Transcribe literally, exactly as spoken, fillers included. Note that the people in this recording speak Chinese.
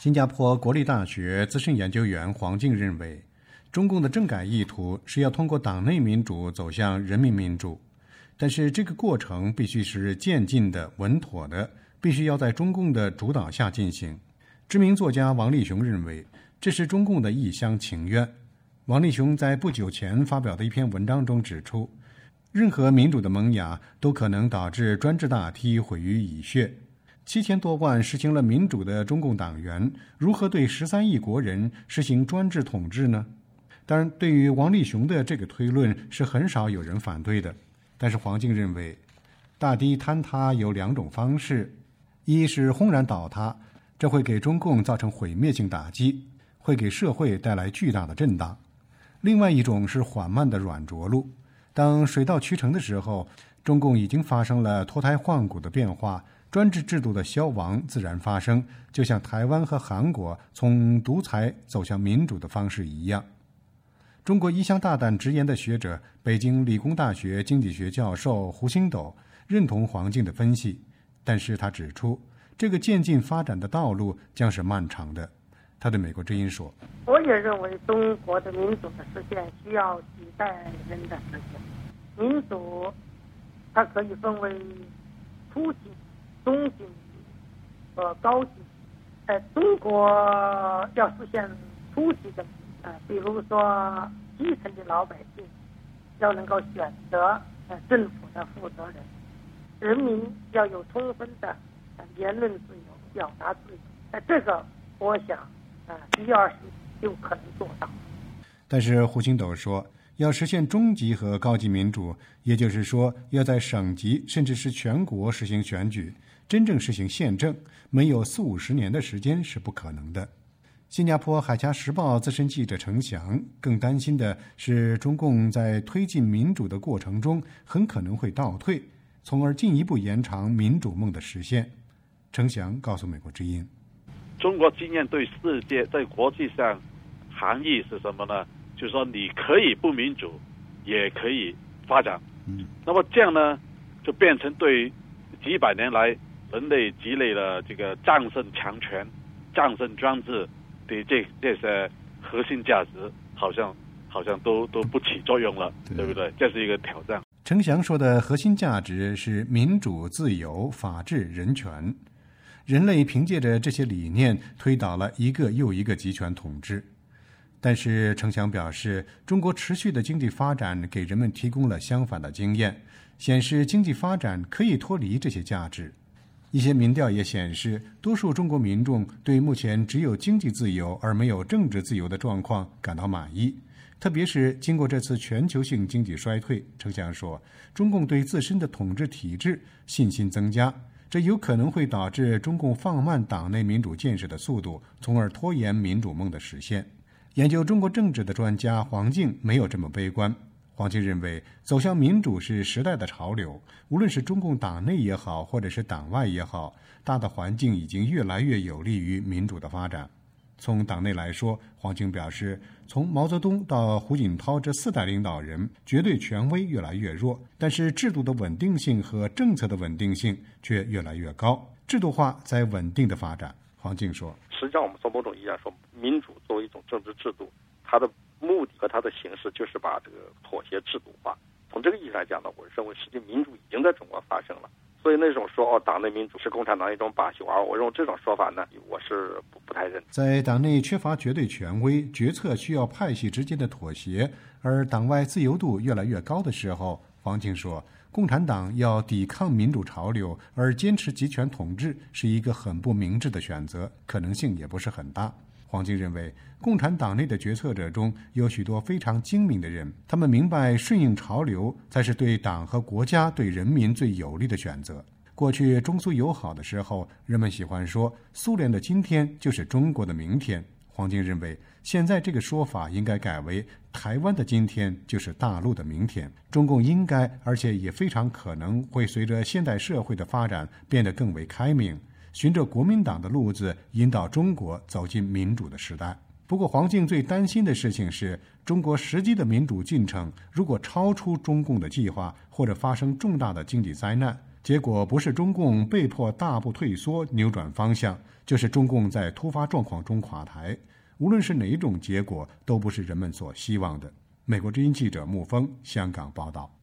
新加坡国立大学资深研究员黄静认为，中共的政改意图是要通过党内民主走向人民民主，但是这个过程必须是渐进的、稳妥的，必须要在中共的主导下进行。知名作家王立雄认为，这是中共的一厢情愿。王立雄在不久前发表的一篇文章中指出，任何民主的萌芽都可能导致专制大梯毁于蚁穴。七千多万实行了民主的中共党员，如何对十三亿国人实行专制统治呢？当然，对于王立雄的这个推论是很少有人反对的。但是黄静认为，大堤坍塌有两种方式，一是轰然倒塌，这会给中共造成毁灭性打击，会给社会带来巨大的震荡；另外一种是缓慢的软着陆，当水到渠成的时候，中共已经发生了脱胎换骨的变化，专制制度的消亡自然发生，就像台湾和韩国从独裁走向民主的方式一样。中国一向大胆直言的学者、北京理工大学经济学教授胡星斗认同黄静的分析，但是他指出，这个渐进发展的道路将是漫长的。他对美国之音说：“ 我也认为中国的民主的实现需要几代人的实现。民主它可以分为初级、中级和高级。在中国要实现初级的，呃，比如说基层的老百姓要能够选择呃政府的负责人，人民要有充分的呃言论自由、表达自由。呃，这个我想，呃，一二十就可能做到。” 但是胡星斗说，要实现中级和高级民主，也就是说要在省级甚至是全国实行选举，真正实行宪政，没有四五十年的时间是不可能的。新加坡海峡时报资深记者程翔更担心的是，中共在推进民主的过程中很可能会倒退，从而进一步延长民主梦的实现。程翔告诉美国之音， 中国经验对世界在国际上含义是什么呢？就是说你可以不民主，也可以发展。嗯，那么这样呢，就变成对几百年来人类积累了这个战胜强权、战胜专制的这这些核心价值，好像好像都都不起作用了， 对, 对不对？这是一个挑战。 程翔说的核心价值是民主、自由、法治、人权。人类凭借着这些理念推倒了一个又一个集权统治。但是程翔表示，中国持续的经济发展给人们提供了相反的经验，显示经济发展可以脱离这些价值。一些民调也显示，多数中国民众对目前只有经济自由而没有政治自由的状况感到满意。特别是经过这次全球性经济衰退，程翔说，中共对自身的统治体制信心增加，这有可能会导致中共放慢党内民主建设的速度，从而拖延民主梦的实现。研究中国政治的专家黄静没有这么悲观。黄静认为，走向民主是时代的潮流，无论是中共党内也好，或者是党外也好，大的环境已经越来越有利于民主的发展。从党内来说，黄静表示，从毛泽东到胡锦涛这四代领导人，绝对权威越来越弱，但是制度的稳定性和政策的稳定性却越来越高，制度化在稳定的发展。黄静说， 实际上我们从某种意义上说，民主作为一种政治制度，它的目的和它的形式就是把这个妥协制度化。从这个意义上来讲呢，我认为实际民主已经在中国发生了。所以那种说哦，党内民主是共产党一种把戏玩，我认为这种说法呢，我是不不太认同。 在党内缺乏绝对权威，决策需要派系之间的妥协，而党外自由度越来越高的时候，黄静说，共产党要抵抗民主潮流而坚持集权统治是一个很不明智的选择，可能性也不是很大。黄静认为，共产党内的决策者中有许多非常精明的人，他们明白顺应潮流才是对党和国家、对人民最有利的选择。过去中苏友好的时候，人们喜欢说苏联的今天就是中国的明天。黄静认为，现在这个说法应该改为台湾的今天就是大陆的明天。中共应该，而且也非常可能会随着现代社会的发展变得更为开明，循着国民党的路子引导中国走进民主的时代。不过黄静最担心的事情是，中国实际的民主进程如果超出中共的计划，或者发生重大的经济灾难， 结果不是中共被迫大步退缩扭转方向，就是中共在突发状况中垮台。无论是哪一种结果，都不是人们所希望的。美国之音记者穆峰香港报道。